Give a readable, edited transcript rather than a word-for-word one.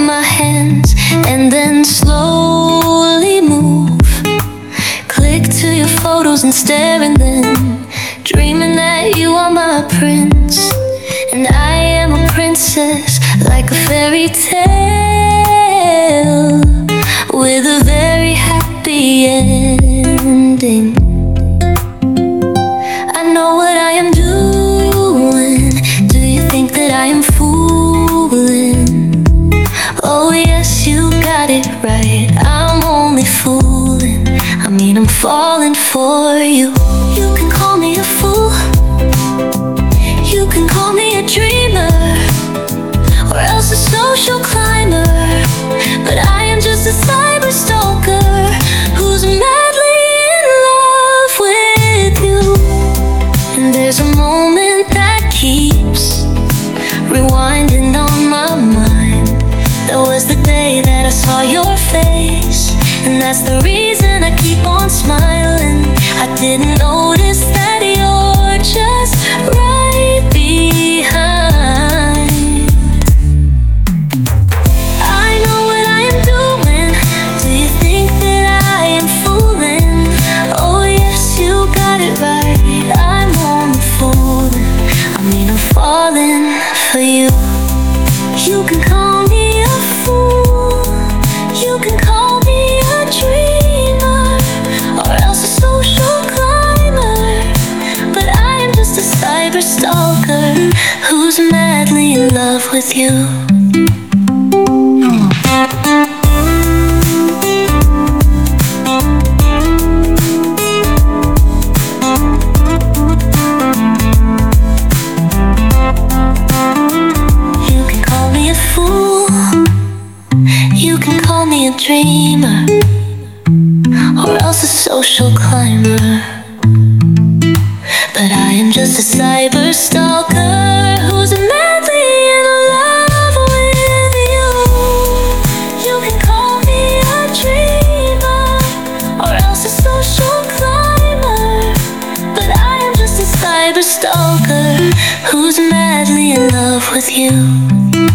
in my hands and then slowly move. Click to your photos and stare, and then dreaming that you are my prince and I am a princess, like a fairy tale with a very happy ending. I know what I am doing. Do you think that I am fooling? Oh yes, you got it right. I'm only fooling. I mean, I'm falling for you. You can call me a fool, you can call me a dreamer, or else a social climber, but I am just a cyber stalker who's madly in love with you. And there's a moment that keeps rewinding on my mind. That was the day that I saw your face, and that's the reason I keep on smiling. I didn't notice that you're just right behind. I know what I am doing. Do you think that I am fooling? Oh yes, you got it right. I'm only fooling. I mean, I'm falling for you. You can call me a fool, you can call me a dreamer, or else a social climber, but I am just a cyber stalker who's madly in love with you. You can call me a fool, you can call me a dreamer, or else a social climber, but I am just a cyber stalker who's madly in love with you. You can call me a dreamer, or else a social climber, but I am just a cyber stalker who's madly in love with you.